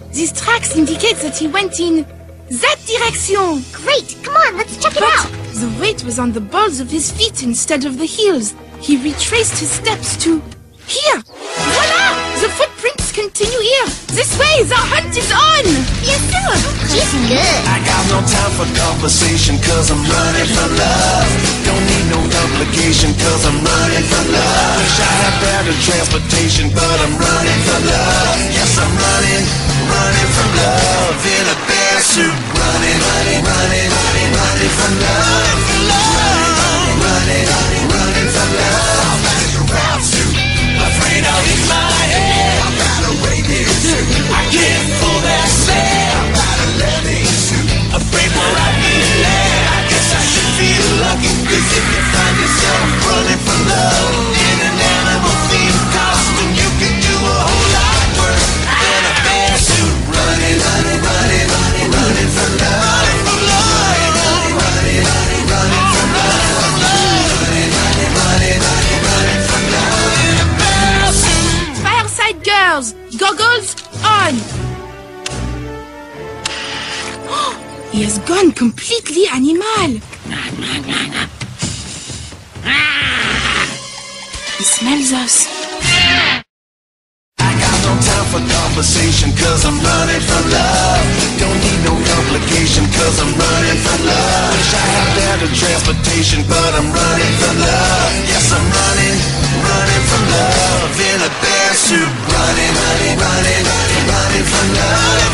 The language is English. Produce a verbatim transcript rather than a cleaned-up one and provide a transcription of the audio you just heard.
These tracks indicate that he went in that direction. Great! Come on, let's check it But out! the weight was on the balls of his feet instead of the heels. He retraced his steps to here. Voila! The footprints continue here. This way, the hunt is on. Yes, sir! She's good! I got no time for conversation, cause I'm running for love. Don't need no obligation, cause I'm running for love. Wish I had better transportation, but I'm running for love. Yes, I'm running, running from love. In a bear suit, running, running, running, running, running from love. Running, running, running, running from love. Around suit, afraid I'll hit my head. I got a reindeer suit, I can't pull that sled. I got a lemming suit, afraid where I be led. I guess I should feel lucky, cause if you find yourself running for love in an animal-themed costume, you can do a whole lot worse than a bear suit. Running, running, running, running, running for love. Running for love. Running, running, running, running for love. Running, running, running, running, running for love. In a bear suit. Fireside girls, goggles on. He has gone completely animal. He smells us. I got no time for conversation, cause I'm running for love. Don't need no complication, cause I'm running for love. Wish I had better transportation, but I'm running for love. Yes, I'm running, running for love. In a bear suit, running, running, running, running, running for love.